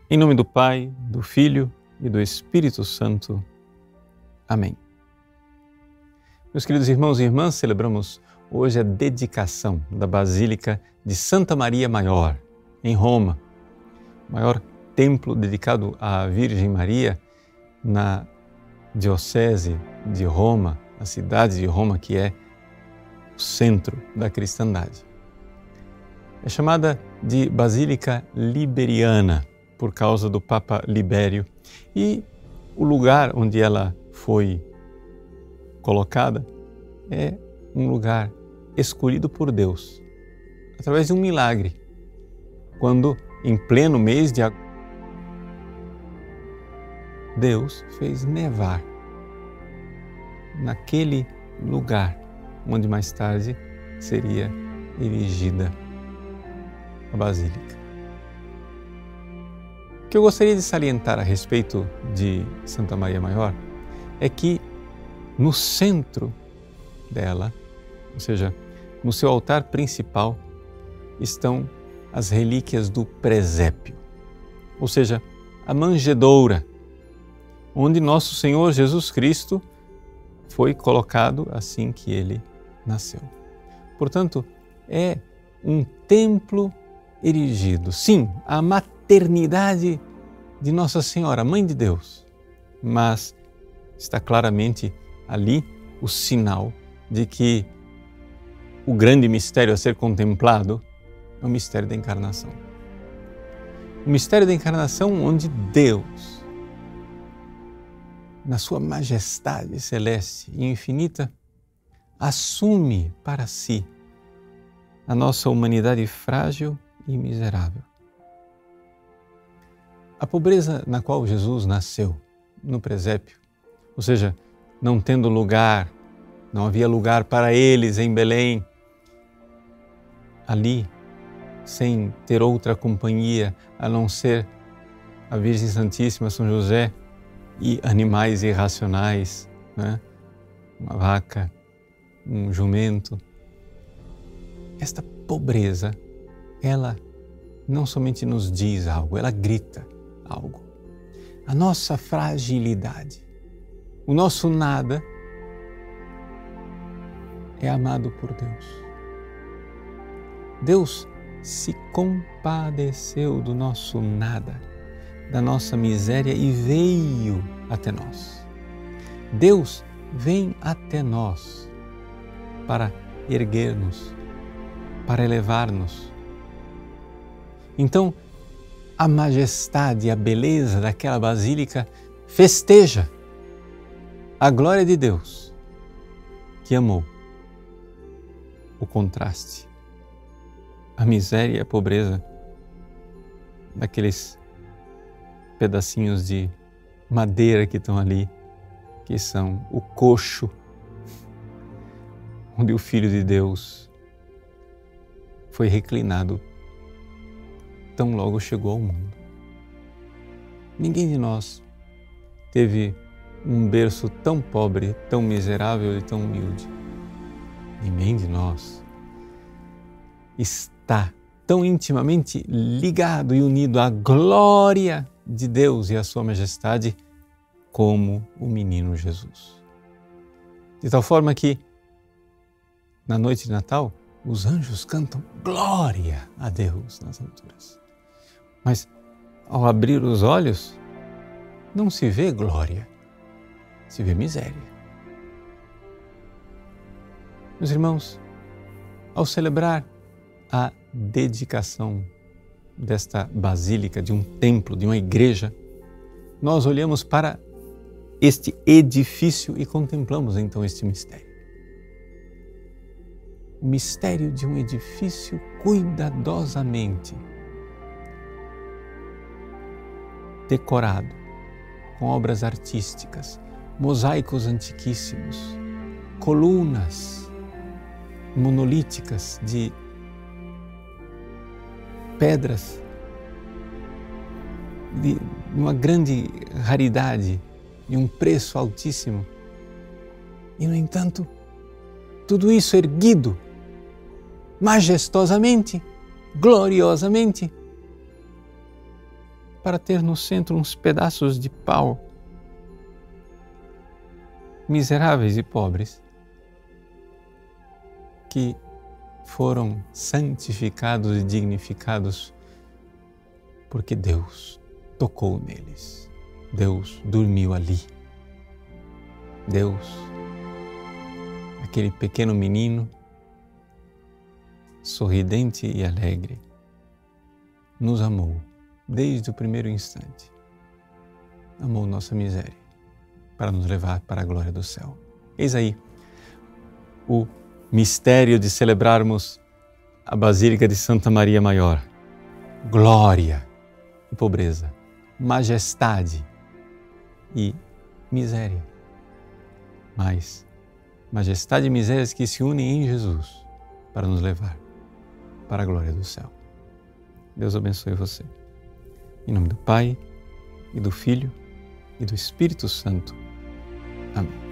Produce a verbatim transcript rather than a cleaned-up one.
Em nome do Pai, do Filho e do Espírito Santo. Amém. Meus queridos irmãos e irmãs, celebramos hoje a dedicação da Basílica de Santa Maria Maior, em Roma, o maior templo dedicado à Virgem Maria na Diocese de Roma, a cidade de Roma, que é o centro da cristandade. É chamada de Basílica Liberiana, por causa do Papa Libério, e o lugar onde ela foi colocada é um lugar escolhido por Deus, através de um milagre, quando em pleno mês de agosto, Deus fez nevar naquele lugar onde mais tarde seria erigida a Basílica. O que eu gostaria de salientar a respeito de Santa Maria Maior é que no centro dela, ou seja, no seu altar principal, estão as relíquias do presépio, ou seja, a manjedoura, onde nosso Senhor Jesus Cristo foi colocado assim que ele nasceu. Portanto, é um templo erigido, sim, a maternidade de Nossa Senhora, Mãe de Deus, mas está claramente ali o sinal de que o grande mistério a ser contemplado é o mistério da encarnação. O mistério da encarnação onde Deus, na sua majestade celeste e infinita, assume para si a nossa humanidade frágil e miserável. A pobreza na qual Jesus nasceu, no presépio, ou seja, não tendo lugar, não havia lugar para eles em Belém, ali, sem ter outra companhia a não ser a Virgem Santíssima, São José e animais irracionais, né? Uma vaca, um jumento. Esta pobreza, ela não somente nos diz algo, ela grita algo. A nossa fragilidade, o nosso nada é amado por Deus. Deus se compadeceu do nosso nada, da nossa miséria e veio até nós. Deus vem até nós para erguer-nos, para elevar-nos. Então, a majestade e a beleza daquela basílica festeja a glória de Deus, que amou o contraste, a miséria e a pobreza daqueles pedacinhos de madeira que estão ali, que são o coxo onde o Filho de Deus foi reclinado tão logo chegou ao mundo. Ninguém de nós teve um berço tão pobre, tão miserável e tão humilde. Ninguém de nós está tão intimamente ligado e unido à glória de Deus e à sua majestade como o menino Jesus. De tal forma que, na noite de Natal, os anjos cantam glória a Deus nas alturas. Mas, ao abrir os olhos, não se vê glória, se vê miséria. Meus irmãos, ao celebrar a dedicação desta basílica, de um templo, de uma igreja, nós olhamos para este edifício e contemplamos então este mistério. O mistério de um edifício cuidadosamente decorado com obras artísticas, mosaicos antiquíssimos, colunas monolíticas de pedras de uma grande raridade e um preço altíssimo. E, no entanto, tudo isso erguido majestosamente, gloriosamente, para ter no centro uns pedaços de pau, miseráveis e pobres, que foram santificados e dignificados porque Deus tocou neles. Deus dormiu ali. Deus, aquele pequeno menino, sorridente e alegre, nos amou desde o primeiro instante. Amou nossa miséria para nos levar para a glória do céu. Eis aí o mistério de celebrarmos a Basílica de Santa Maria Maior. Glória e pobreza, majestade e miséria. Mas majestade e misérias que se unem em Jesus para nos levar para a glória do céu. Deus abençoe você. Em nome do Pai, e do Filho, e do Espírito Santo. Amém.